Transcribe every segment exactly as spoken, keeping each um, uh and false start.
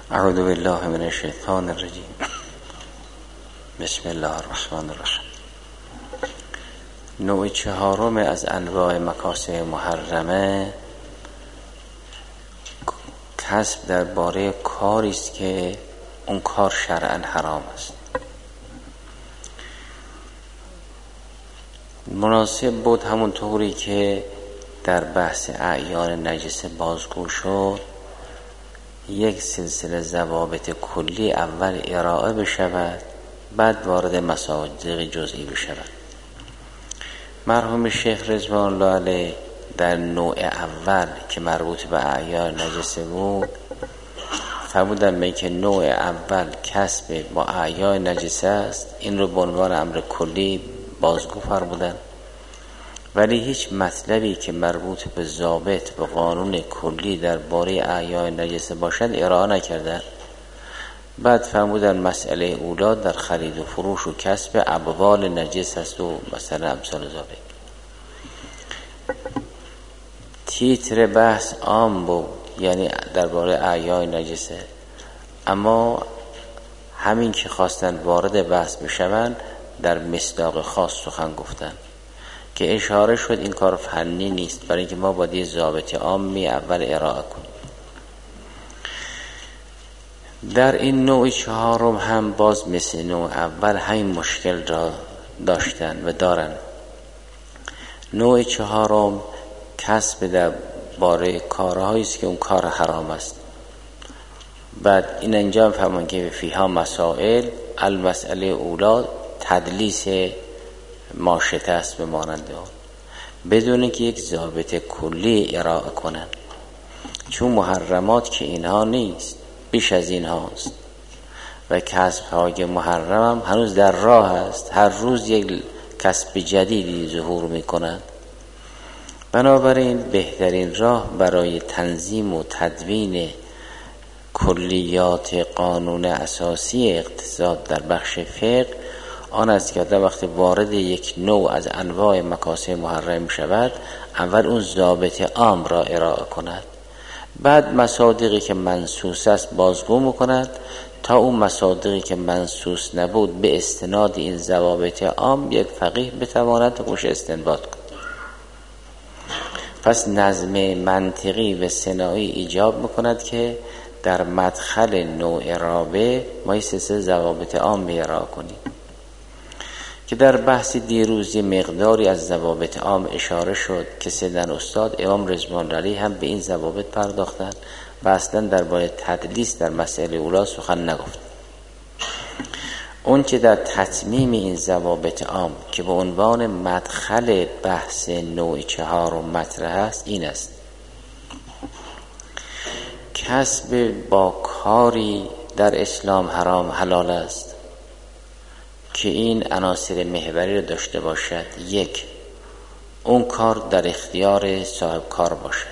اعوذ بالله من الشیطان الرجیم. بسم الله الرحمن الرحیم. نوع چهارم از انواع مکاسب محرمه کسب درباره کاری است که اون کار شرعاً حرام است. مناسب بود همون طوری که در بحث اعیان نجسه بازگو شد یک سلسله ضوابط کلی اول ارائه بشود، بعد وارد مصادیق جزئی بشود. مرحوم شیخ رضوان الله علیه در نوع اول که مربوط به اعیان نجسه بود فرمودن می که نوع اول کسب با اعیان نجسه است، این رو به عنوان امر کلی بازگو فرمودن، ولی هیچ مطلبی که مربوط به ضابط و قانون کلی درباره اعیان نجسه باشد ارائه نکردن. بعد فرمودن مسئله اولا در خرید و فروش و کسب ابوال نجس است و مثلا امثال ذالک. تیتر بحث عام بود، یعنی درباره اعیان نجسه، اما همین که خواستن وارد بحث بشوند در مصداق خاص سخن گفتن که اشاره شد این کار فنی نیست، برای اینکه ما باید یه ضابط عامی اول ارائه کنیم. در این نوع چهارم هم باز مثل نوع اول همین مشکل را داشتن و دارن. نوع چهارم کسب در باره کارهایی است که اون کار حرام است. بعد این انجام فرمان که فیها مسائل، المسئله اولا تدلیس ماشطه است به مانند اون، بدون که یک ضابط کلی ارائه کنن، چون محرمات که اینها نیست، بیش از این هاست و کسب های محرم هم هنوز در راه است، هر روز یک کسب جدیدی ظهور میکنند. بنابراین بهترین راه برای تنظیم و تدوین کلیات قانون اساسی اقتصاد در بخش فقه آن است که در وقت وارد یک نوع از انواع مکاسب محرم می شود اول اون ضابط عام را ارائه کند، بعد مصادیقی که منصوص است بازگو میکند تا اون مصادیقی که منصوص نبود به استناد این ضوابط عام یک فقیه بتواند توش استنباط کند. پس نظم منطقی و صناعی ایجاب میکند که در مدخل نوع رابع ما سلسله ضوابط عام ارائه کنیم که در بحث دیروزی مقداری از ضوابط عام اشاره شد که سیدن استاد امام رضوان علیه هم به این ضوابط پرداختند و اصلا درباره تدلیس در مسئله اولا سخن نگفت. اون که در تتمیم این ضوابط عام که به عنوان مدخل بحث نوع چهارم مطرح است این است: کسب با کاری در اسلام حرام حلال است که این عناصر محوری رو داشته باشد. یک، اون کار در اختیار صاحب کار باشد.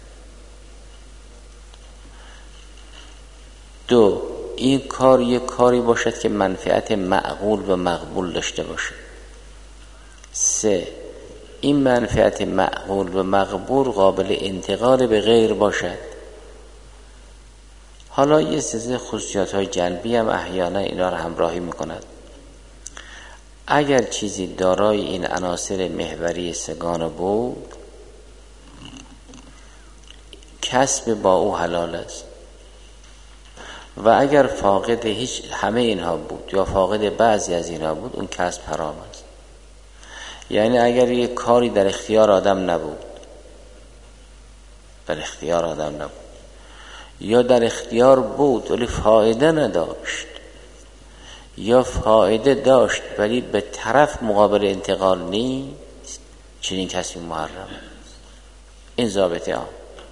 دو، این کار یک کاری باشد که منفعت معقول و مقبول داشته باشد. سه، این منفعت معقول و مقبول قابل انتقال به غیر باشد. حالا یه سلسله خصوصیات های جنبی هم احیانا اینا رو همراهی میکند. اگر چیزی دارای این عناصر محوری سگان بود کسب با او حلال است، و اگر فاقد هیچ همه اینها بود یا فاقد بعضی از اینها بود اون کسب حرام است. یعنی اگر یک کاری در اختیار آدم نبود در اختیار آدم نبود یا در اختیار بود ولی فایده نداشت یا فایده داشت ولی به طرف مقابل انتقال نیست، چنین کسی محرم. این ضابطه عام.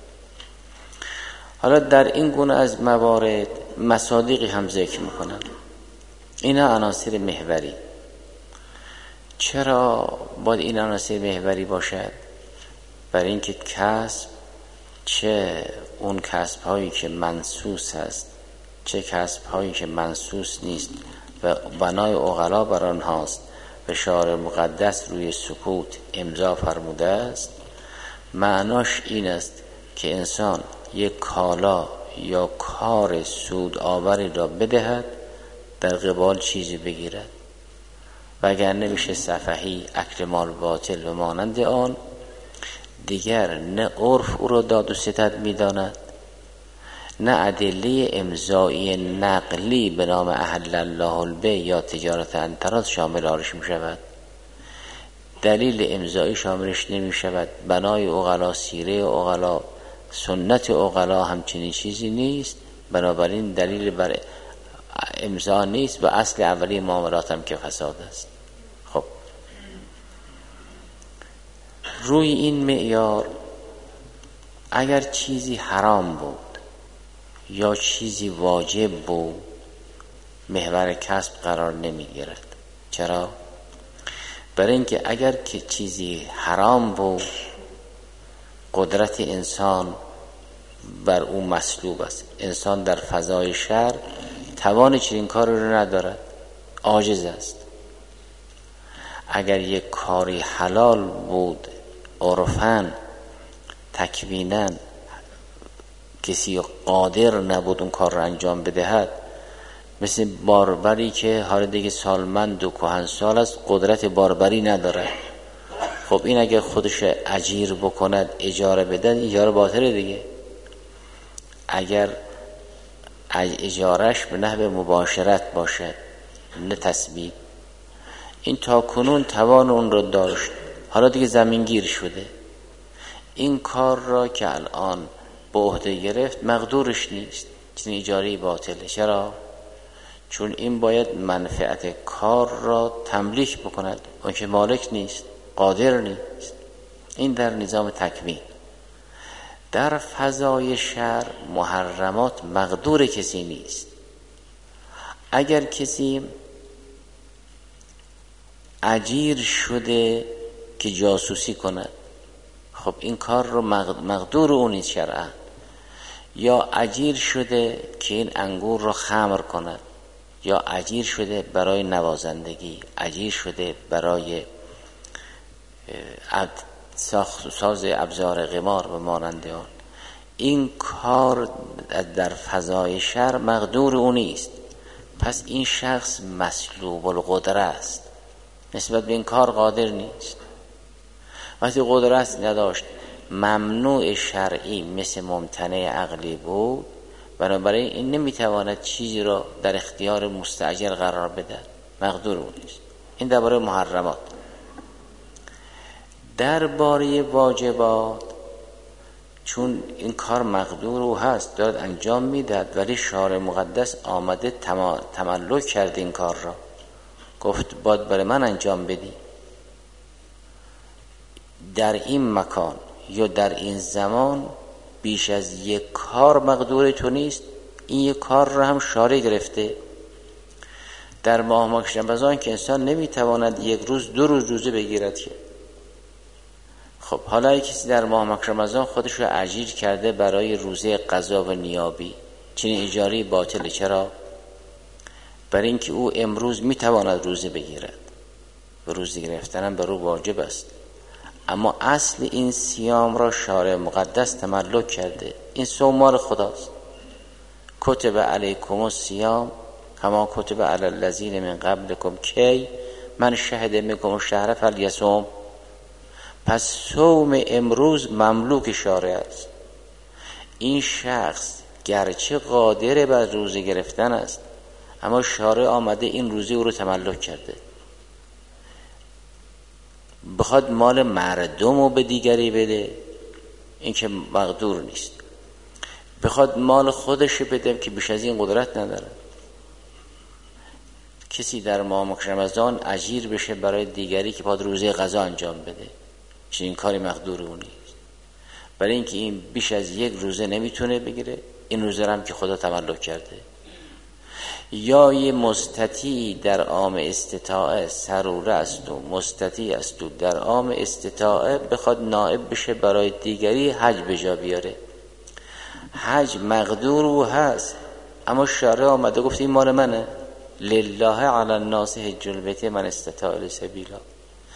حالا در این گونه از موارد مصادیقی هم ذکر میکنن. اینا عناصر محوری. چرا باید این عناصر محوری باشد؟ برای اینکه کسب، چه اون کسب هایی که منصوص است چه کسب هایی که منصوص نیست و بنای عقلا بر آنهاست و شارع مقدس روی سکوت امضا فرموده است، معناش این است که انسان یک کالا یا کار سود آوری را بدهد در قبال چیزی بگیرد، وگرنه میشه سفهی، اکل مال باطل و مانند آن. دیگر نه عرف او را داد و ستد میداند، نه ادله امضایی نقلی به نام احل الله البیع یا تجارت انتراز شامل آرش می شود. دلیل امضایی شاملش نمی شود. بنای عقلا، سیره عقلا، سنت عقلا همچنین چیزی نیست. بنابراین دلیل بر امضا نیست و اصل اولی معاملات هم که فساد است. خب روی این معیار اگر چیزی حرام بود یا چیزی واجب بود محور کسب قرار نمی گیرد. چرا؟ برای اینکه اگر که چیزی حرام بود قدرت انسان بر او مسلوب است. انسان در فضای شر توان چنین کار رو ندارد، عاجز است. اگر یک کاری حلال بود عرفاً تکویناً کسی قادر نبود اون کار رو انجام بدهد، مثل باربری که حالا دیگه سالمند و کهنسال است قدرت باربری نداره، خب این اگر خودش اجیر بکند اجاره بدن اجاره باطله دیگه. اگر اجارش به نحو مباشرت باشد نه تسبیح، این تا کنون توان اون رو داشت، حالا دیگه زمینگیر شده، این کار را که الان به عهده گرفت مقدورش نیست، چنین اجاره باطله. چرا؟ چون این باید منفعت کار را تملیک بکند، اون که مالک نیست، قادر نیست. این در نظام تکوین. در فضای شر محرمات مقدور کسی نیست. اگر کسی اجیر شده که جاسوسی کند، خب این کار رو مقدور اون نیست شرعا. یا اجیر شده که این انگور رو خمر کند، یا اجیر شده برای نوازندگی، اجیر شده برای ساز ابزار قمار و مانند آن، این کار در فضای شر مقدور او نیست. پس این شخص مسلوب القدره است، نسبت به این کار قادر نیست. وقتی قدرت نداشت ممنوع شرعی مثل ممتنع عقلی بود، بنابراین این نمیتواند چیزی را در اختیار مستاجر قرار بده، مقدور او نیست. این درباره محرمات. درباره واجبات چون این کار مقدور او هست دارد انجام میدهد، ولی شارع مقدس آمده تملک کرد این کار را، گفت باید برای من انجام بدی. در این مکان یا در این زمان بیش از یک کار مقدور تو نیست، این یک کار را هم شارع گرفته. در ماه ماه رمضان که انسان نمیتواند یک روز دو روز روزه بگیرد که، خب حالا کسی در ماه ماه رمضان خودش رو اجیر کرده برای روزه قضا و نیابی، چنین اجاره باطله. چرا؟ برای اینکه او امروز میتواند روزه بگیرد و روزه گرفتن هم بر او واجب است، اما اصل این صیام را شارع مقدس تملک کرده. این صوم مال خداست. کتب علیکم الصیام کما کتب علی الذین من قبلکم کی من شهد منکم الشهر فلیصم. پس صوم امروز مملوک شارع است. این شخص گرچه قادر بر روزه گرفتن است، اما شارع آمده این روزه او رو تملک کرده. بخواد مال مردم رو به دیگری بده، این که مقدور نیست. بخواد مال خودش بده که بیش از این قدرت نداره. کسی در ماه رمضان اجیر بشه برای دیگری که باید روزه قضا انجام بده، چنین کاری مقدور اون نیست. برای اینکه این بیش از یک روزه نمیتونه بگیره، این روزه هم که خدا تملک کرده. یا یه مستطیع در عام استطاعه سروره است و مستطیع است و در عام استطاعه بخواد نائب بشه برای دیگری حج بجا بیاره، حج مقدور او هست، اما شارع آمده گفت این مال منه، لله علی الناس حج البیت من استطاع الیه سبیلا.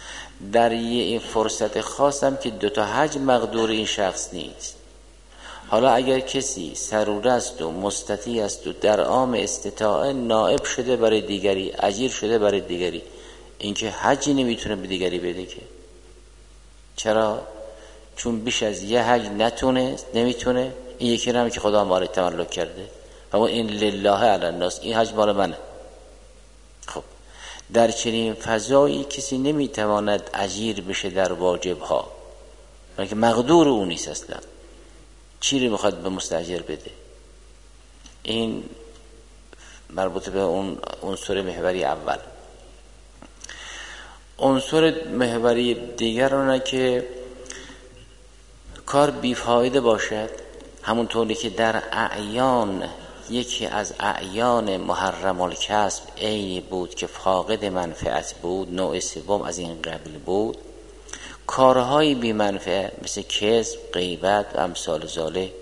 در یه فرصت خاصم که دوتا حج مقدور این شخص نیست. حالا اگر کسی سروره است و مستطیع است و در عام استطاعه نائب شده برای دیگری، اجیر شده برای دیگری، اینکه حجی نمیتونه به دیگری بده که. چرا؟ چون بیش از یه حج نتونه نمیتونه، این یکی رو هم که خدا مال تملک کرده و این لله علی الناس، این حج مال منه. خب در چنین فضایی کسی نمیتواند اجیر بشه در واجب ها، که مقدور اون نیست اصلا. چی رو میخواد به مستاجر بده؟ این مربوط به اون عنصر محوری اول. عنصر محوری دیگر اونه که کار بیفایده باشد، همونطوری که در اعیان یکی از اعیان محرم الکسب عینی بود که فاقد منفعت بود، نوع سوم از این قبیل بود. کارهای بی منفعه مثل کسب، غیبت و امثال ذالک،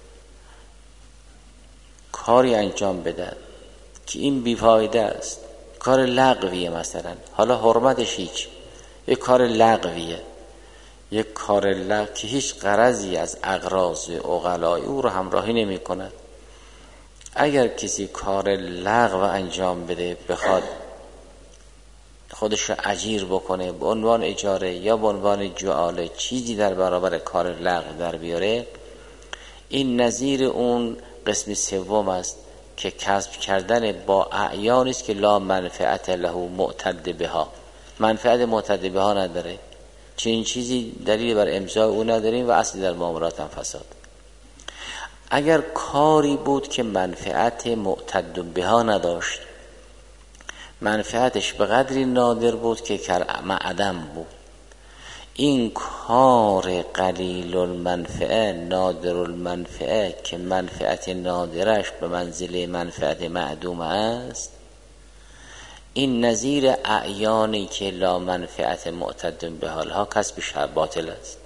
کاری انجام بدن که این بیفایده است، کار لغویه، مثلا حالا حرمتش هیچ، یک کار لغویه، یک کار لغو که هیچ غرضی از اغراض عقلای او رو همراهی نمی کند. اگر کسی کار لغو انجام بده، بخواد خودش رو اجیر بکنه به عنوان اجاره یا به عنوان جعاله، چیزی در برابر کار لغو در بیاره، این نظیر اون قسم سوم است که کسب کردن با اعیانی است که لا منفعت له معتد بها، منفعت معتد بها نداره. چنین چیزی دلیل بر امضای او نداریم و اصلی در معاملات هم فساد. اگر کاری بود که منفعت معتد بها نداشت، منفعتش به قدری نادر بود که عدم بود، این کار قلیل المنفعه نادر المنفعه که منفعت نادرش به منزله منفعت معدوم است، این نظیر اعیانی که لا منفعت معتد به حالها کسبش باطل است.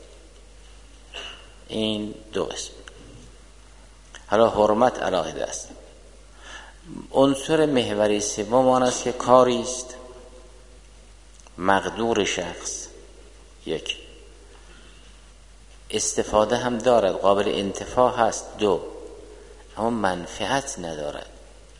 این دو قسم. حالا حرمت علاهده است. عنصر محوری سوم آن است که کاری است مقدور شخص، یک استفاده هم دارد، قابل انتفاع هست، دو اما منفعت ندارد.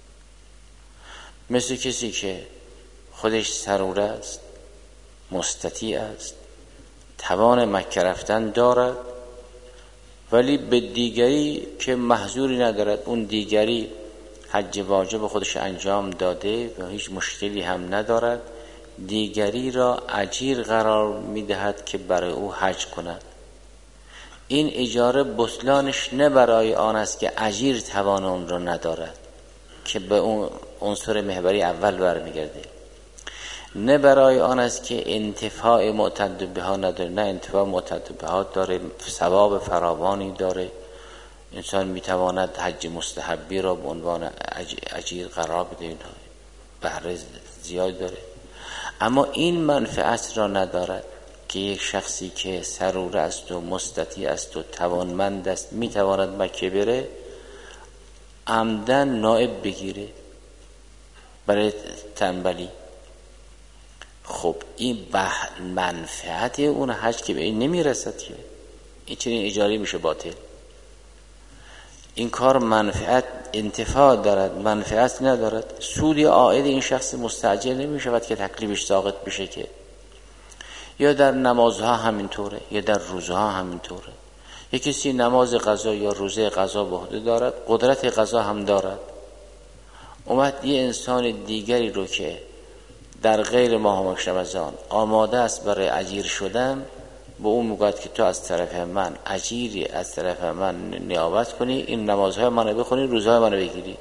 مثل کسی که خودش سروره است، مستطیع است، توان مکه رفتن دارد، ولی به دیگری که محظوری ندارد، اون دیگری حج واجب خودش انجام داده و هیچ مشکلی هم ندارد، دیگری را اجیر قرار میدهد که برای او حج کند. این اجاره بطلانش نه برای آن است که اجیر توان اون را ندارد که به اون عنصر محوری اول برمیگرده، نه برای آن است که انتفاع معتد بها نداره، نه انتفاع معتد بها داره، ثواب فراوانی داره، انسان میتواند حج مستحبی را به عنوان اجیر قرار بده، بهره زیاد داره، اما این منفعت را ندارد که یک شخصی که سروره است و مستطیع است و توانمند است میتواند مکه بره، عمدن نائب بگیره برای تنبلی. خب این منفعت اون حج که به این نمیرسد که این چنین اجاره میشه باطل. این کار منفعت انتفاع دارد، منفعت ندارد، سودی عائد این شخص مستعجل نمیشود که تکلیفش ساقط بشه که. یا در نمازها همینطوره، یا در روزها همینطوره. یک کسی نماز قضا یا روزه قضا به عهده دارد، قدرت قضا هم دارد، اومد یه انسان دیگری رو که در غیر ماه رمضان آماده است برای اجیر شدن، به اون میگوید که تو از طرف من اجیری، از طرف من نیابت کنی، این نمازهای منو بخونی، روزهای منو بگیری.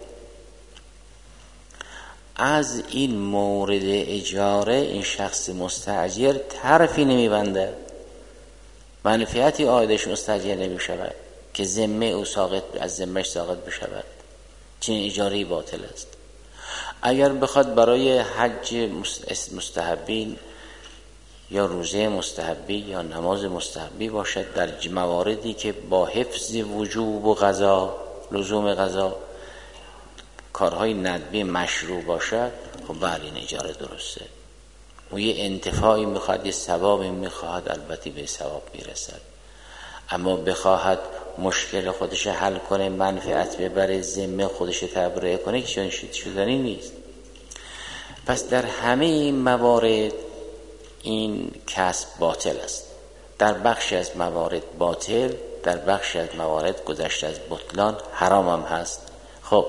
از این مورد اجاره این شخص مستاجر طرفی نمیبنده، منفعتی عایدش مستاجر نمیشود که ذمه او ساقط از ذمهش ساقط بشود. چنین اجاره باطل است. اگر بخواد برای حج مستحبی یا روزه مستحبی یا نماز مستحبی باشد در مواردی که با حفظ وجوب و قضا، لزوم قضا، کارهای ندبی مشروع باشد، خب بله این اجاره درسته. و یه انتفاعی میخواد، یه ثوابی میخواد، البته به ثواب میرسد. اما بخواهد مشکل خودش حل کنه، منفعت ببره، ذمه خودش تبرئه کنه که چون شدنی نیست. پس در همه این موارد این کسب باطل است. در بخشی از موارد باطل، در بخشی از موارد گذشته از بطلان، حرام هم هست. خب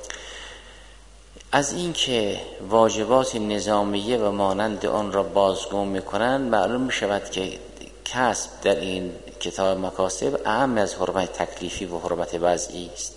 از این که واجبات نظامیه و مانند آن را بازگو میکنند معلوم میشود که کسب در این کتاب مکاسب اهم از حرمت تکلیفی و حرمت وضعی است.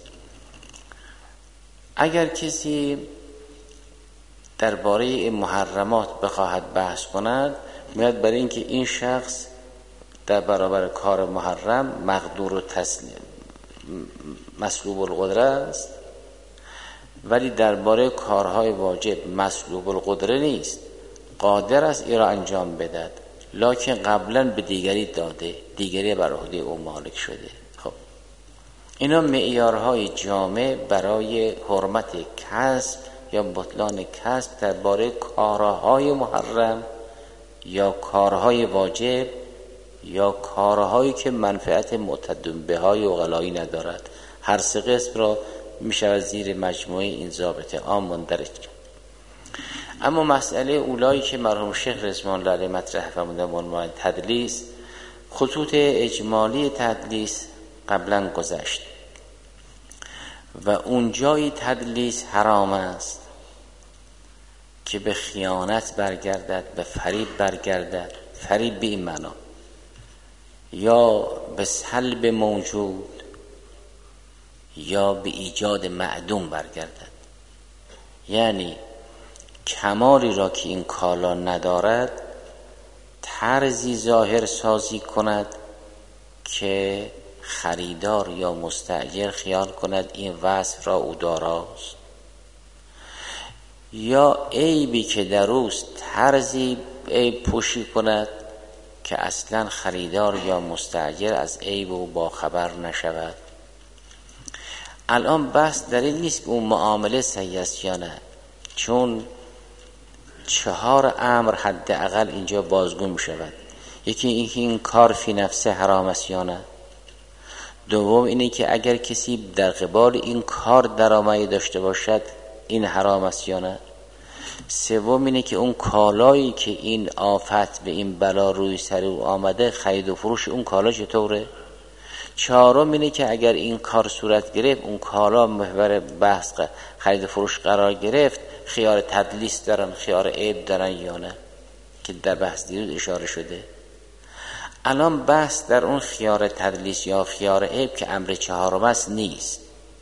اگر کسی درباره این محرمات بخواهد بحث کند، میاد برای اینکه این شخص در برابر کار محرم مقدور و تسلیم مسلوب القدره است، ولی درباره کارهای واجب مسلوب القدره نیست، قادر است این را انجام بدهد، لکن قبلا به دیگری داده، دیگری بر عهده او مالک شده. خب اینا معیارهای جامع برای حرمت کسب یا بطلان کسب درباره کارهای محرم یا کارهای واجب یا کارهایی که منفعت معتد بهای عقلایی ندارد. هر سه قسم را میشه زیر مجموعه این ضابط عام مندرج کرد. اما مسئله اولایی که مرحوم شیخ رضوان الله علیه مطرح فرمودند به عنوان تدلیس، خطوط اجمالی تدلیس قبلا گذشت و اونجای تدلیس حرام است که به خیانت برگردد، به فریب برگردد. فریب به این معنا یا به سلب موجود یا به ایجاد معدوم برگردد، یعنی کمالی را که این کالا ندارد طرزی ظاهر سازی کند که خریدار یا مستأجر خیال کند این وصف را او داراست، یا عیبی که در اوست طرزی عیب پوشی کند که اصلا خریدار یا مستأجر از عیب او باخبر نشود. الان بحث در این نیست که اون معامله صحیح است یا نه، چون چهار امر حداقل اینجا بازگو می شود. یکی اینکه این کار فی نفسه حرام است یا نه. دوم اینه که اگر کسی در قبال این کار درآمدی داشته باشد این حرام است یا نه. سوم اینه که اون کالایی که این آفت به این بلا روی سر او آمده خرید و فروش اون کالا چطوره. چهارم اینه که اگر این کار صورت گرفت، اون کالا محور بحث خرید و فروش قرار گرفت، خیار تدلیس دارن، خیار عیب دارن یا نه، که در بحث دیروز اشاره شده. الان بحث در اون خیار تدلیس یا خیار عیب که امر چهارم است نیست،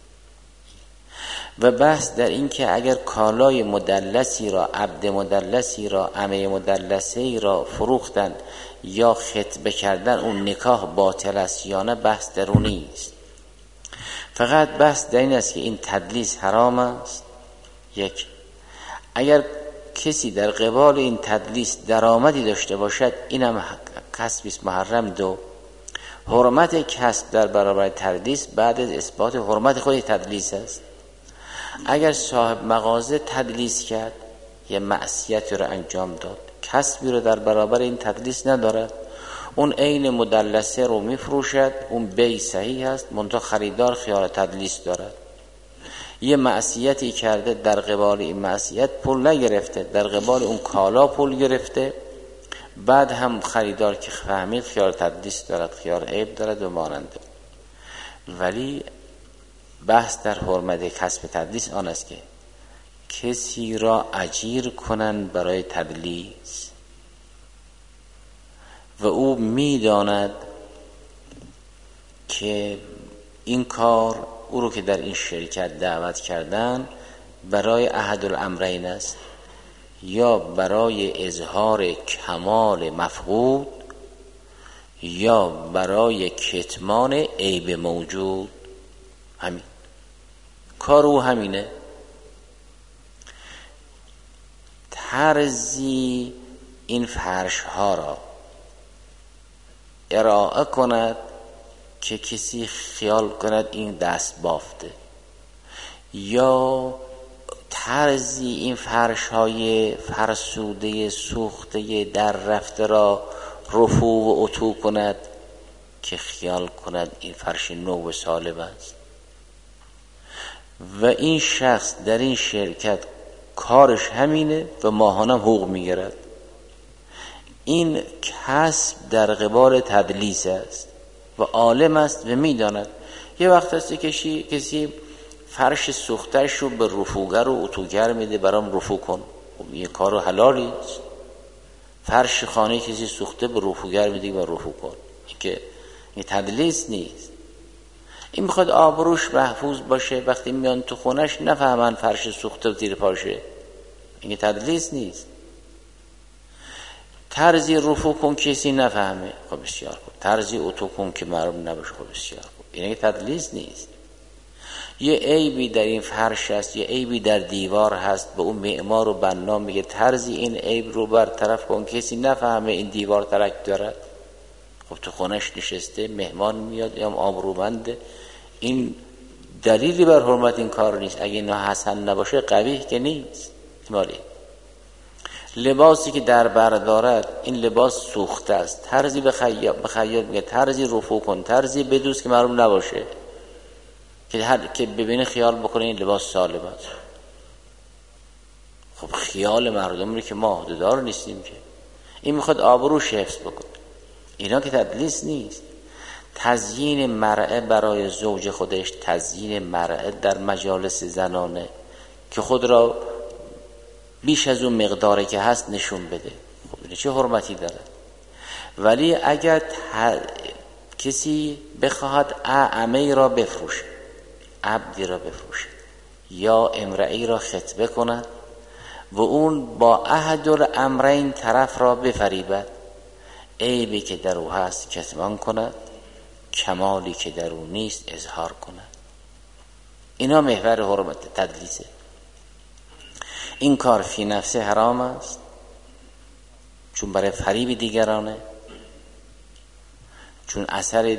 و بحث در این که اگر کالای مدلسی را، عبد مدلسی را، عمه مدلسی را فروختن یا خطبه کردن اون نکاح باطل است یا نه، بحث در اون نیست. فقط بحث در این است که این تدلیس حرام است. یک، اگر کسی در قبال این تدلیس درآمدی داشته باشد اینم کسبی است محرم. دو، حرمت کسب در برابر تدلیس بعد از اثبات حرمت خود تدلیس است. اگر صاحب مغازه تدلیس کرد، یه معصیتی رو انجام داد، کسبی رو در برابر این تدلیس ندارد، اون عین مدلسه رو میفروشد، اون بی صحیح است، منتها خریدار خیال تدلیس دارد. یه معصیتی کرده، در قبال این معصیت پول نگرفته، در قبال اون کالا پول گرفته، بعد هم خریدار که فهمید خیال تدلیس دارد، خیال عیب دارد و ماننده. ولی بحث در حرمت کسب تدلیس آن است که کسی را اجیر کنند برای تدلیس و او میداند که این کار او رو که در این شرکت دعوت کردن برای احد الامرین است، یا برای اظهار کمال مفقود یا برای کتمان عیب موجود. همین کار او همینه. طرزی این فرش ها را ارائه کند که کسی خیال کند این دست بافته، یا طرزی این فرش های فرسوده سوخته در رفته را رفو و اتو کند که خیال کند این فرش نو و سالم است و این شخص در این شرکت کارش همینه و ماهانه حقوق میگیرد. این کسب در قبال تدلیس است و عالم است و میداند. یه وقت هستی کسی کسی فرش سوختش رو به رفوگر و اتوگر میده برام رفو کن، خب یه کار حلالی است. فرش خانه کسی سوخته به رفوگر میده و رفو کن، این که این تدلیس نیست. این میخواد آبروش محفوظ باشه، وقتی میان تو خونش نفهمن فرش سوخته زیر پاشه، این تدلیس نیست. ترزی رفو کن کسی نفهمه، خب بسیار خوب. ترزی اتو کن که معلوم نباشه، خب بسیار خوب. این تدلیس نیست. یه عیبی در این فرش هست، یه عیبی در دیوار هست، به اون معمار و بنا میگه ترزی این عیب رو برطرف کن کسی نفهمه این دیوار ترک دارد. خب تو خونش نشسته، مهمان میاد یا آبرومنده، این دلیلی بر حرمت این کار نیست. اگه اینا حسن نباشه قبیح که نیست. مالی لباسی که در بر دارد این لباس سوخته است، ترزی به خیاط بخیاط میگه ترزی رفو کن، ترزی بدوز که معلوم نباشه، که هر که ببینه خیال بکنه این لباس سالم است. خب خیال مردم رو که ما عهده‌دار نیستیم که. این میخواد آبروش حفظ بکنه، اینا که تدلیس نیست. تزیین مرأه برای زوج خودش، تزیین مرأه در مجالس زنانه که خود را بیش از اون مقداری که هست نشون بده، خب این چه حرمتی داره؟ ولی اگر ت... کسی بخواهد اعمه را بفروشه، عبدی را بفروشه یا امرئی را خطبه کند و اون با احد الامرین طرف را بفریبد، عیبی که در او هست کتمان کند، کمالی که در او نیست اظهار کند، اینا محور حرمت تدلیسه. این کار فی نفسه حرام است، چون برای فریب دیگرانه، چون اثر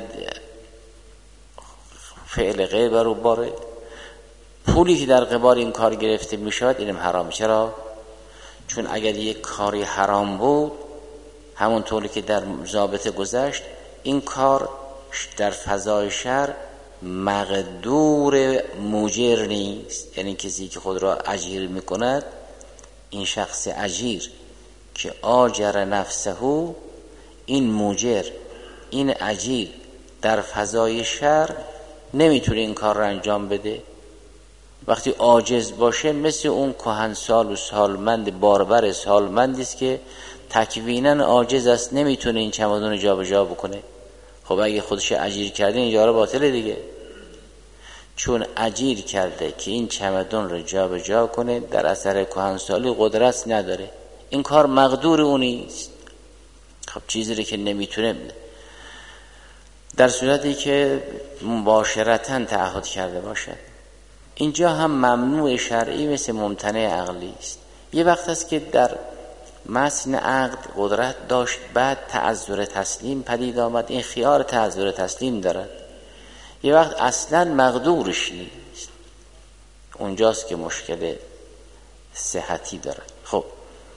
فعل غیر بر او باره. پولی که در قبال این کار گرفته می شود اینم حرام. چرا؟ چون اگر یک کاری حرام بود، همون طوری که در ضابطه گذشت، این کار در فضای شر مقدور موجر نیست. یعنی کسی که خود را اجیر می کند، این شخص اجیر که آجر نفسه، این موجر، این اجیر در فضای شر نمیتونه این کار را انجام بده. وقتی عاجز باشه مثل اون کهنسال و سالمند باربر سالمندی است که تکویناً عاجز است، نمیتونه این چمدان رو جابجا بکنه. خب اگه خودش اجیر کرده این جاره باطله دیگه، چون اجیر کرده که این چمدان رو جابجا کنه، در اثر کهنسالی قدرت نداره، این کار مقدور اونی است. خب چیزی که نمیتونه، در صورتی که مباشرتاً تعهد کرده باشد. اینجا هم ممنوع شرعی مثل ممتنع عقلی است. یه وقت است که در متن عقد قدرت داشت، بعد تعذر تسلیم پدید آمد، این خیار تعذر تسلیم دارد. یه وقت اصلاً مقدورش نیست، اونجاست که مشکل صحتی دارد. خب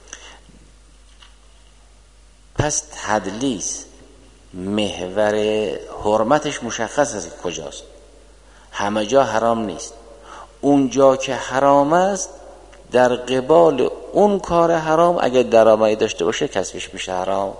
پس تدلیس محور حرمتش مشخص است کجاست. همه جا حرام نیست، اونجا که حرام است در قبال اون کار حرام اگر درآمدی داشته باشه کسبش میشه حرام.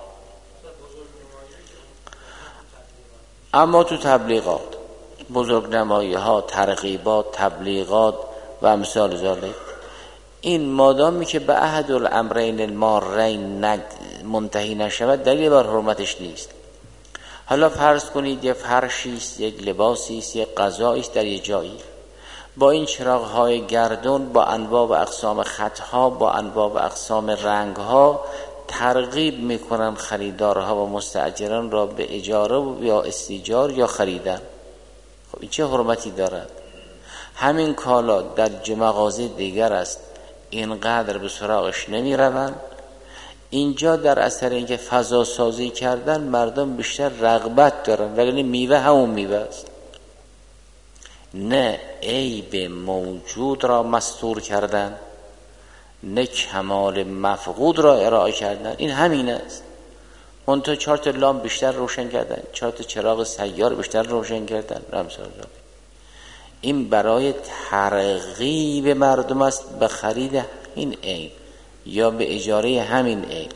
اما تو تبلیغات، بزرگنمایی ها، ترغیبات، تبلیغات و امثال ذالک، این مادامی که به احد الامرین المارین منتهی نشود دلیل بر حرمتش نیست. حالا فرض کنید یک فرشی است، یک لباسی است، یک غذایی است در یک جایی، با این چراغ‌های گردون، با انواع و اقسام خطها، با انواع و اقسام رنگ‌ها ترغیب می‌کنن خریدارها و مستاجران را به اجاره یا استیجار یا خریدن. خب این چه حرمتی دارد؟ همین کالا در مغازه دیگر است، اینقدر به سراغش نمی‌روند. اینجا در اثر اینکه فضا سازی کردن مردم بیشتر رغبت دارن، ولی میوه همون میوه است. نه عیب موجود را مستور کردن، نه کمال مفقود را ارائه کردن. این همین است. منتها چهار تا لامپ بیشتر روشن کردن، چهار تا چراغ سیار بیشتر روشن کردن. این برای ترغیب مردم است به خرید این عین یا به اجاره همین عین.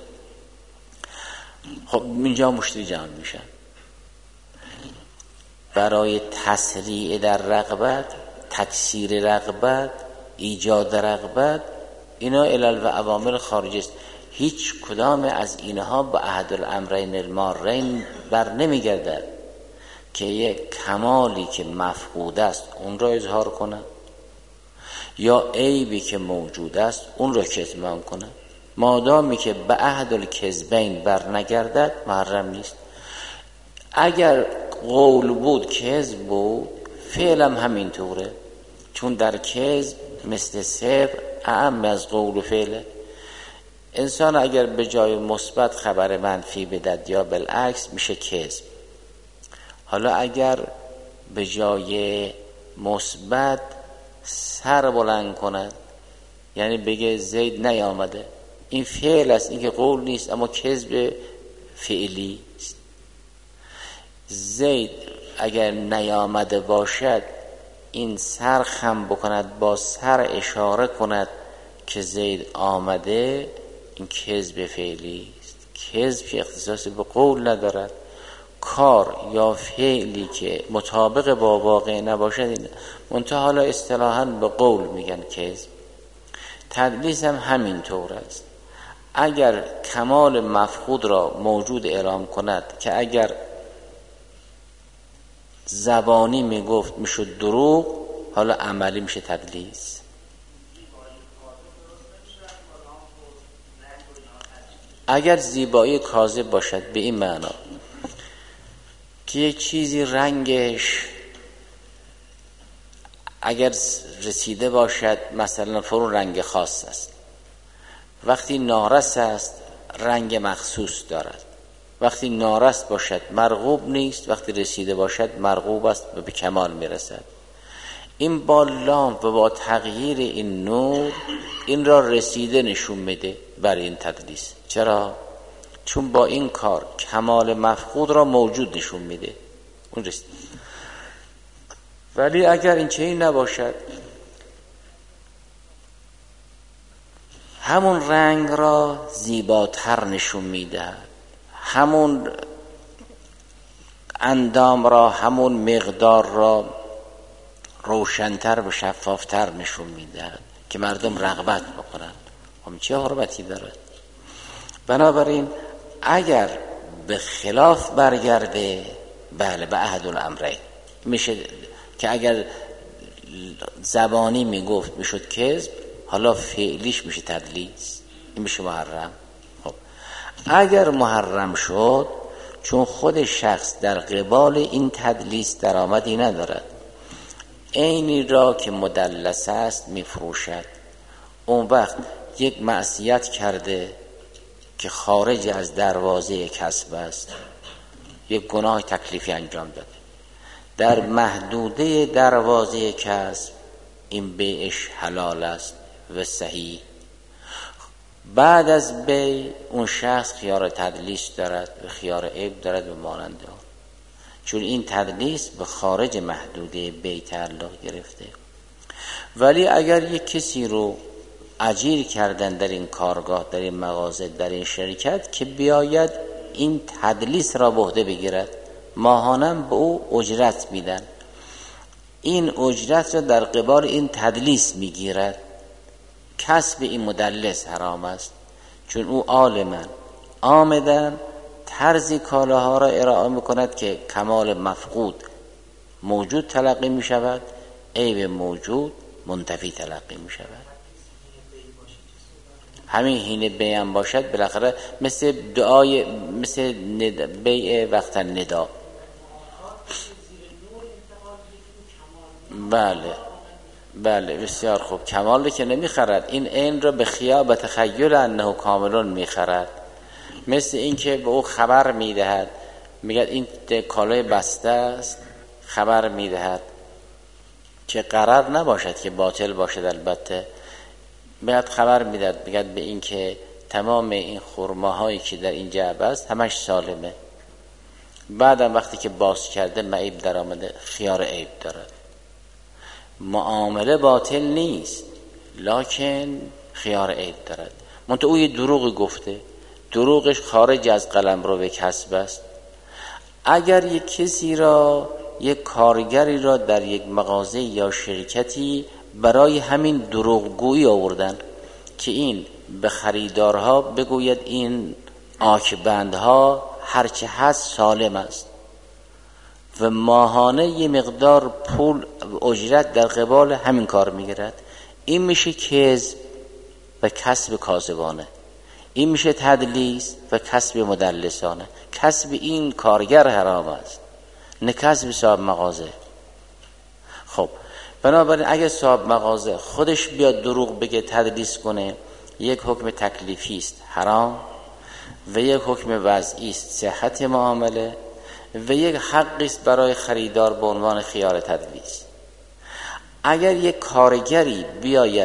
خب اینجا مشتری جمع میشن. برای تسریع در رغبت، تکثیر رغبت، ایجاد رغبت، اینا علل و عوامل خارجی است. هیچ کدام از اینها با احد الامرین المارین بر نمیگردد که یک کمالی که مفقود است اون را اظهار کنند یا عیبی که موجود است اون را کتمان کنند. مادامی که به احد الکذبین بر نگردد محرم نیست. اگر قول بود کذب بود، فعلم همینطوره، چون در کذب مثل صبر اعم از قول و فعله. انسان اگر به جای مثبت خبر منفی بدهد یا بالعکس میشه کذب. حالا اگر به جای مثبت سر بلند کند، یعنی بگه زید نیامده، این فعل است، این که قول نیست، اما کذب فعلی است. زید اگر نیامده باشد، این سر خم بکند، با سر اشاره کند که زید آمده، این کذب فعلی است. کذب که اختصاصی به قول ندارد. کار یا فعلی که مطابق با واقع نباشد اینه. منتها حالا اصطلاحاً به قول میگن کذب. تدلیس هم همین طور است. اگر کمال مفقود را موجود اعلام کند که اگر زبانی میگفت میشد دروغ، حالا عملی میشه تدلیس. اگر زیبایی کاذب باشد به این معنا که یک چیزی رنگش اگر رسیده باشد مثلا فرون رنگ خاص است، وقتی نارس است رنگ مخصوص دارد، وقتی نارس باشد مرغوب نیست، وقتی رسیده باشد مرغوب است و به کمال میرسد. این با لامپ و با تغییر این نور این را رسیده نشون میده برای این تدلیس. چرا؟ چون با این کار کمال مفقود را موجود نشون میده، اون رسید. ولی اگر این چنین نباشد، همون رنگ را زیباتر نشون میده، همون اندام را، همون مقدار را روشن‌تر و شفافتر نشون میده که مردم رغبت بکنند. هم چه حرمتی دارد؟ بنابراین اگر به خلاف برگرده، بله به احد الامرین میشه که اگر زبانی میگفت میشد کذب، حالا فعلیش میشه تدلیس، این میشه محرم. خب اگر محرم شد، چون خود شخص در قبال این تدلیس درآمدی ندارد، عینی را که مدلس است میفروشد، اون وقت یک معصیت کرده که خارج از دروازه کسب است، یک گناه تکلیفی انجام داده در محدوده دروازه کسب، این بیعش حلال است و صحیح. بعد از بیع اون شخص خیار تدلیس دارد و خیار عیب دارد و مانند آن، چون این تدلیس به خارج محدوده بیع تعلق گرفته. ولی اگر یک کسی رو اجیر کردن در این کارگاه، در این مغازه، در این شرکت که بیاید این تدلیس را به عهده بگیرد، ماهانه به او اجرت میدن، این اجرت را در قبال این تدلیس میگیرد، کسب این مدلس حرام است، چون او عالمن آمدن طرزی کالاها را ارائه میکند که کمال مفقود موجود تلقی میشود، عیب موجود منتفی تلقی میشود. همین حین بیان باشد بالاخره مثل دعای، مثل بیع وقت ندا. بله بله بسیار خوب. کمال که نمیخرد، این عین را به خیال تخیل انه کاملون میخرد. مثل این که به او خبر میدهد، میگه این کالای بسته است، خبر میدهد که قرار نباشد که باطل باشد، البته باید خبر میدهد، میگه به این که تمام این خرماهایی که در این جعبه است همش سالمه، بعدم وقتی که باز کرده معیب در آمده، خیار عیب دارد. معامله باطل نیست لکن خیار عیب دارد. منتها او یه دروغ گفته، دروغش خارج از قلمرو به کسب است. اگر یک کسی را، یک کارگری را در یک مغازه یا شرکتی برای همین دروغگویی آوردن که این به خریدارها بگوید این آکبندها هرچه هست سالم است و ماهانه یه مقدار پول اجرت در قبال همین کار میگیرد، این میشه کذب و کسب کاذبانه، این میشه تدلیس و کسب مدلسانه. کسب این کارگر حرام است، نه کسب صاحب مغازه. خب بنابراین اگه صاحب مغازه خودش بیاد دروغ بگه، تدلیس کنه، یک حکم تکلیفی است حرام و یک حکم وضعی است صحت معامله و یک حقی است برای خریدار به عنوان خیار تدلیس. اگر یک کارگری بیاید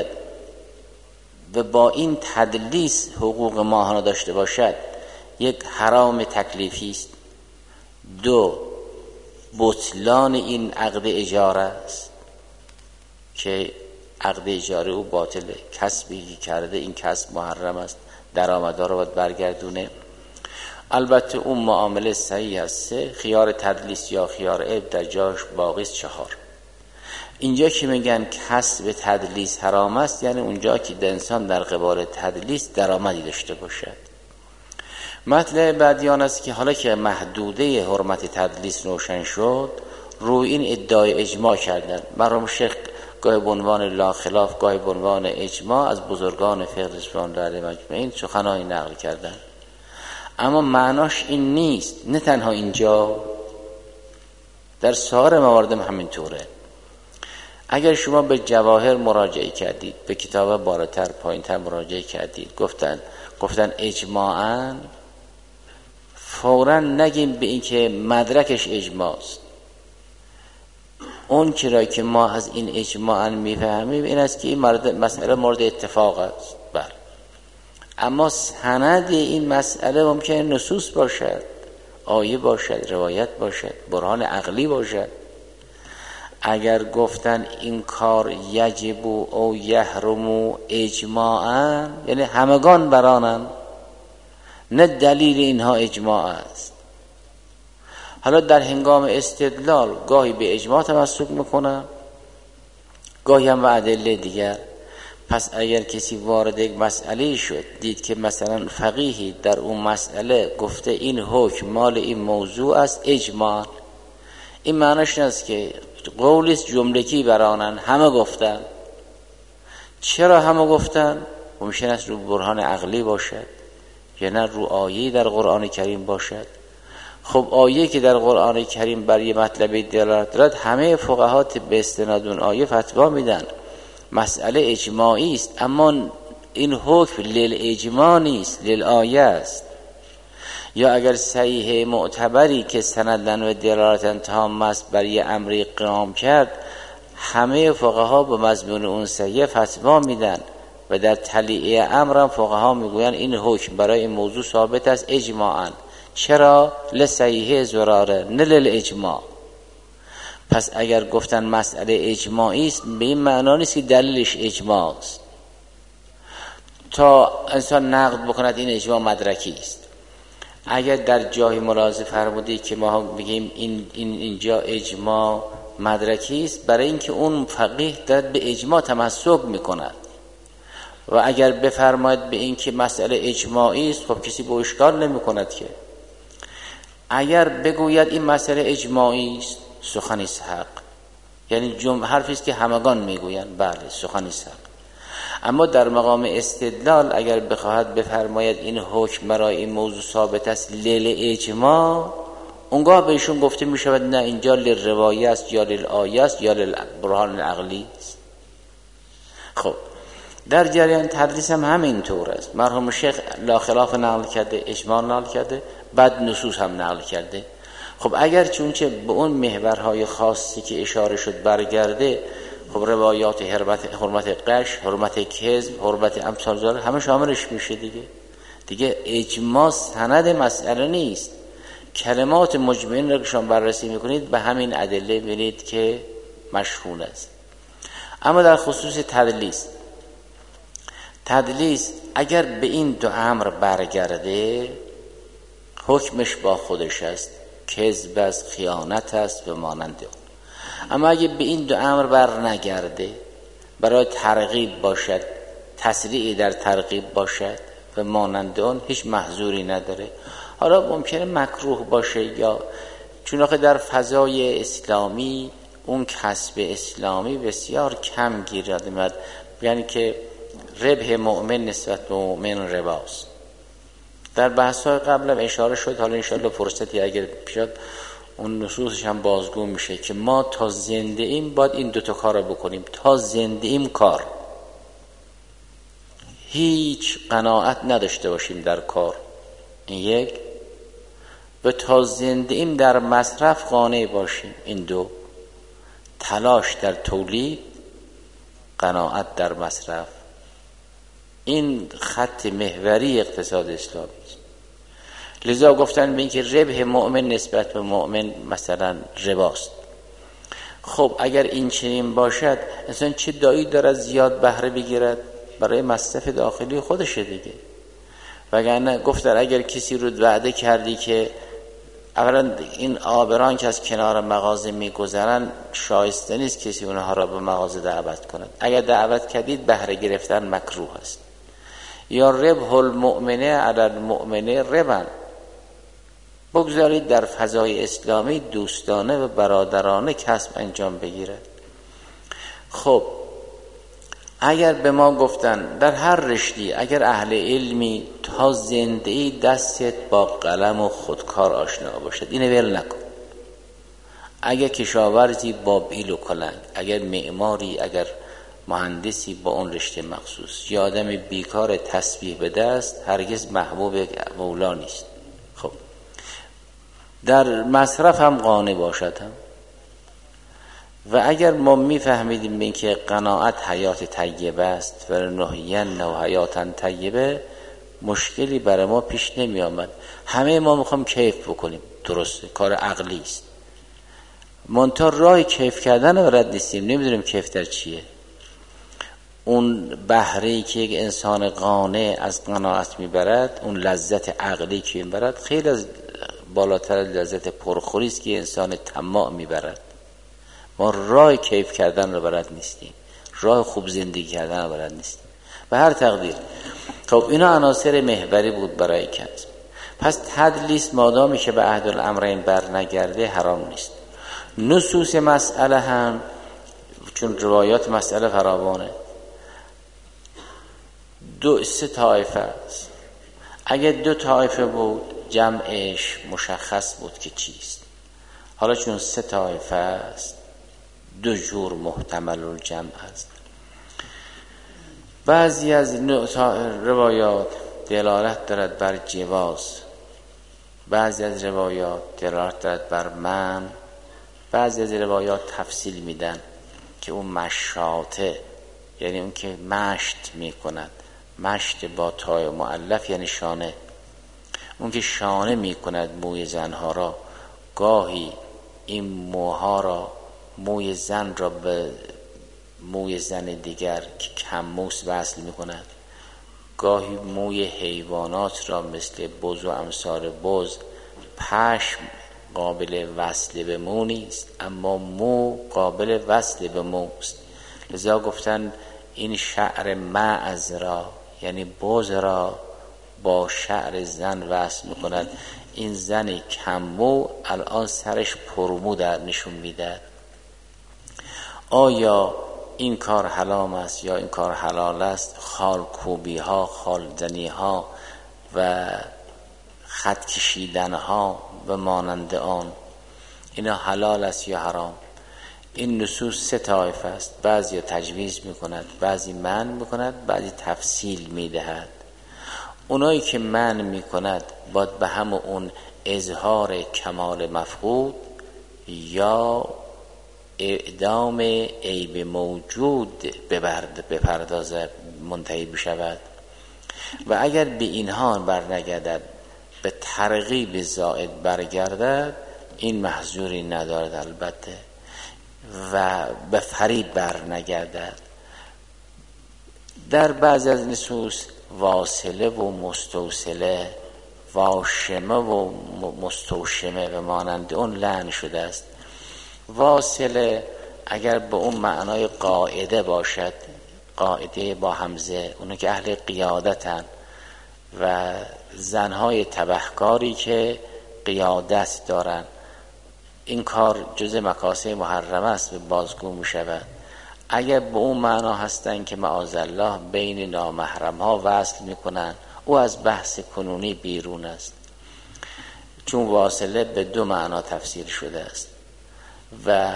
و با این تدلیس حقوق ماهانه داشته باشد، یک حرام تکلیفی است. دو، بطلان این عقد اجاره است که عقد اجاره او باطله، کسبی کرده این کسب محرم است، درآمدها رو باید برگردونه. البته اون معامله صحیح است. خیار تدلیس یا خیار عیب در جاش باقی است. چهار، اینجا که میگن کسب تدلیس حرام است، یعنی اونجا که انسان در قبال تدلیس درآمدی داشته باشد. مطلب بعدی آن است که حالا که محدوده حرمت تدلیس روشن شد، روی این ادعای اجماع کردن. مرحوم شیخ گاهی به عنوان لا خلاف، گاهی به عنوان اجماع از بزرگان فقه رضوان الله علیهم اجمعین سخنانی نقل کردن، اما معناش این نیست. نه تنها اینجا، در سایر موارد همینطوره. اگر شما به جواهر مراجعه کردید، به کتاب بالاتر پایینتر مراجعه کردید، گفتن گفتن اجماعاً، فوراً نگیم به این که مدرکش اجماع است. اون چرا که ما از این اجماعاً میفهمیم این است که این مسئله مورد اتفاق است. بله، اما سند این مسئله ممکن نصوص باشد، آیه باشد، روایت باشد، برهان عقلی باشد. اگر گفتن این کار یجب او یحرم اجماعاً، یعنی همگان برانن، نه دلیل اینها اجماع است. حالا در هنگام استدلال گاهی به اجماع تمسک میکنن، گاهی هم به ادله دیگر. پس اگر کسی وارد یک مسئله شد، دید که مثلا فقیهی در اون مسئله گفته این حکم مال این موضوع است اجماع، این معنیش نیست که قولیست جملکی برانن، همه گفتن. چرا همه گفتن؟ ممکن است رو برهان عقلی باشد یا نه رو آیه در قرآن کریم باشد. خب آیه که در قرآن کریم بر یه مطلب دلالت دارد، همه فقهات به استناد اون آیه فتوا میدن مسئله اجماعی است، اما این حکم للاجماع نیست، للآیه است. یا اگر صحیح معتبری که سندن و دلالتن تام است بر یه امری قیام کرد، همه فقها به مضمون اون صحیح فتوا میدن و در تلیعه امرم فقها میگوین این حکم برای این موضوع ثابت است اجماعاً. چرا؟ لصحیح زراره، نه للاجماع. پس اگر گفتن مسئله اجماعی است، به این معنا نیست که دلیلش اجماع است تا انسان نقد بکند این اجماع مدرکی است. اگر در جای ملاحظه فرمودی که ما بگیم این, این اینجا اجماع مدرکی است، برای اینکه اون فقیه دارد به اجماع تمسک میکند. و اگر بفرماید به این که مسئله اجماعی است، خب کسی به اشکال نمی کند که. اگر بگوید این مسئله اجماعی است، سخنی است حق، یعنی جمع حرفی است که همگان میگویند بله سخنی است حق. اما در مقام استدلال اگر بخواهد بفرماید این حکم برای این موضوع ثابت است لیل اجماع، اونگاه بهشون گفته می شود نه اینجا لیل روایه است یا لیل آیه است یا لیل برهان عقلی است. خب در جریان تدریس هم همین طور است. مرحوم شیخ لا خلاف نقل کرده، اجماع نقل کرده، بعد نصوص هم نقل کرده. خب اگر چونچه به اون محورهای خاصی که اشاره شد برگرده، خب روایات حرمت حرمت قش، حرمت کذب، حرمت امثال ذلک همه شاملش میشه دیگه. دیگه اجماع سند مسئله نیست. کلمات مجمعین را که شما بررسی میکنید به همین ادله ببینید که مشهور است. اما در خصوص تدلیس، تدلیس اگر به این دو امر برگرده حکمش با خودش است، کذب است، خیانت است به مانند اون. اما اگه به این دو امر بر نگرده، برای ترغیب باشد، تسریع در ترغیب باشد و مانند اون، هیچ محظوری نداره. حالا ممکنه مکروه باشه، یا چون آخه در فضای اسلامی اون کسب اسلامی بسیار کم گیرد میاد، یعنی که ربح مؤمن نسبت به مؤمن رباست. در بحث‌های قبلم اشاره شد، حالا انشاءالله فرصتی اگر پیشاد اون نصوصش هم بازگو میشه که ما تا زنده ایم باید این دوتا کار رو بکنیم. تا زنده ایم کار، هیچ قناعت نداشته باشیم در کار، این یک. و تا زنده ایم در مصرف قانع باشیم، این دو. تلاش در تولید، قناعت در مصرف، این خط محوری اقتصاد اسلامی است. لذا گفتن به اینکه ربح مؤمن نسبت به مؤمن مثلا رباست. خب اگر این چنین باشد، انسان چه دایی دارد زیاد بهره بگیرد؟ برای مصرف داخلی خودشه دیگه. وگرنه گفتن اگر کسی رو وعده کردی که اولا این آبران که از کنار مغازه میگذرن شایسته نیست کسی اونها را به مغازه دعوت کند، اگر دعوت کردید بهره گرفتن مکروه است. یا ربح المؤمنه علی المؤمنه ربا، بگذارید در فضای اسلامی دوستانه و برادرانه کسب انجام بگیرد. خب اگر به ما گفتن در هر رشتی اگر اهل علمی تا زنده‌ای دستت با قلم و خودکار آشنا باشد، اینو ول نکن. اگر کشاورزی با بیل و کلنگ، اگر معماری، اگر مهندسی با اون رشته مخصوص، یا آدم بیکار تسبیح به دست، هرگز محبوب مولا نیست. خب در مصرف هم قانع باشد هم. و اگر ما میفهمیدیم این که قناعت حیات طیبه است و نهین و حیاتا طیبه، مشکلی برای ما پیش نمی آمد. همه ما میخوام کیف بکنیم، درسته، کار عقلی است. منتها راه کیف کردن رو رد نیستیم، نمیدونیم کیف در چیه. اون بهره‌ای که یک انسان قانع از قناعت میبرد، اون لذت عقلی که میبرد، خیلی از بالاتر لذت پرخوری است که انسان طماع میبرد. ما راه کیف کردن رو بلد نیستیم، راه خوب زندگی کردن رو بلد نیستیم. به هر تقدیر خب اینا عناصر محوری بود برای کسب. پس تدلیس مادامی که به عهد الامرین بر نگرده حرام نیست. نصوص مسئله هم چون روایات مسئله فراوانه، دو سه طایفه است. اگه دو طایفه بود جمعش مشخص بود که چیست. حالا چون سه طایفه است دو جور محتمل الجمع است. بعضی از روایات دلالت دارد بر جواز، بعضی از روایات دلالت دارد بر منع، بعضی از روایات تفصیل میدن که اون مشاطه، یعنی اون که مشت میکند، مشت با تای مؤلف یعنی شانه، اون که شانه میکند موی زنها را، گاهی این موها را، موی زن را به موی زن دیگر که کموس وصل میکند، گاهی موی حیوانات را مثل بز و امثال بز. پشم قابل وصل به مو نیست، اما مو قابل وصل به موست. لذا گفتن این شعر معز را، یعنی بز را با شعر زن وصل میکند. این زن کمو الان سرش پرمو در نشون میده. آیا این کار حرام است یا این کار حلال است؟ خال کوبی ها، خال زنی ها و خط کشیدن ها و مانند آن، اینا حلال است یا حرام؟ این نصوص سه طایفه است. بعضی تجویز میکند، بعضی منع میکند، بعضی تفصیل میدهد. اونایی که منع میکند باید به هم اون اظهار کمال مفقود یا اعدام عیب موجود بپردازه منتهی بشود. و اگر به اینها برنگردد به ترغیب زائد برگردد این محظوری ندارد البته، و به فریب برنگردد. در بعض از نصوص واصله و مستوصله، واشمه و مستوشمه و مانند اون لعن شده است. واصله اگر به اون معنای قاعده باشد، قاعده با همزه، اونو که اهل قیادتن و زنهای تبهکاری که قیادت دارن، این کار جز مکاسب محرمه است و بازگو می شود. اگر به اون معنا هستن که معاذالله بین نامحرم ها وصل می کنن، او از بحث کنونی بیرون است، چون واصله به دو معنا تفسیر شده است. و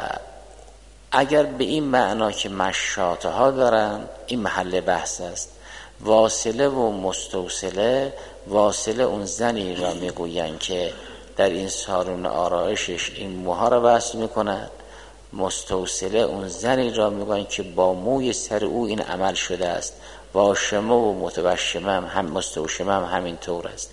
اگر به این معنا که مشاطه ها دارن، این محل بحث است. واصله و مستوصله، واصله اون زنی را میگوین که در این سالن آرایشش این موها را وصل میکند، مستوصله اون زنی را میگوین که با موی سر او این عمل شده است. واشمه و متوشمه هم, هم مستوشمه هم همین طور است.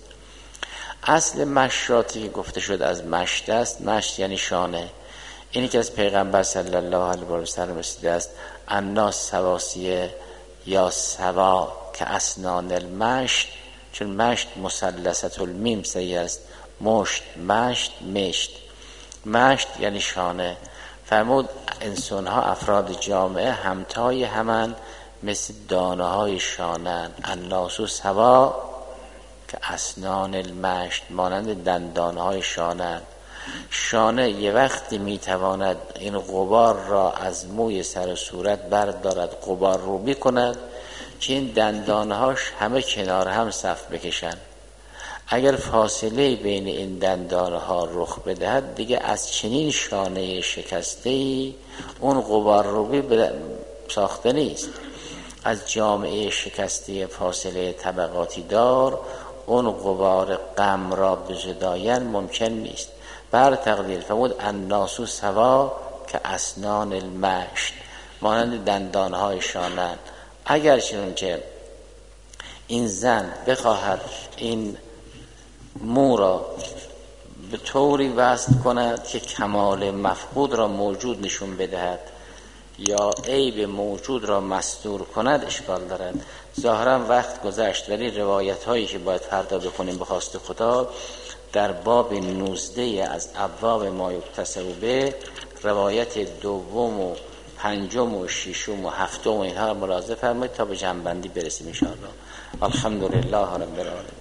اصل مشاطی که گفته شد از مشت است، مشت یعنی شانه. اینی که از پیغمبر صلی الله علیه و سلم رسیده است، الناس سواسیه یا سوا که اسنان المشت، چون مشت مثلثه المیم سهی است، مشت مشت مشت مشت یعنی شانه. فرمود انسان ها افراد جامعه همتای همن، مثل دانه های شانن. الناس سوا که اسنان المشت، مانند دندان های شانن. شانه یه وقتی میتواند این غبار را از موی سر و صورت بردارد، غبار روبی کند که این دندانهاش همه کنار هم صف بکشن. اگر فاصله بین این دندانها رخ بدهد، دیگه از چنین شانه شکسته‌ای اون غبار روبی ساخته نیست. از جامعه شکسته فاصله طبقاتی دار اون غبار غم را بزداین ممکن نیست. بر تقدیر فرمود الناس سوا که اسنان المشت، مانند دندانهای شانن. اگر چون که این زن بخواهد این مو را به طوری وصل کند که کمال مفقود را موجود نشون بدهد یا عیب موجود را مستور کند، اشکال دارد. ظاهرا وقت گذشت، ولی روایت هایی که باید فردا بکنیم به خواست خدا در باب نوزده از ابواب ما یکتسب به، روایت دوم و پنجم و ششم و هفتم و اینها ملاحظه فرمایید تا به جنبندی برسیم ان شاء الله. الحمدلله رب العالمین.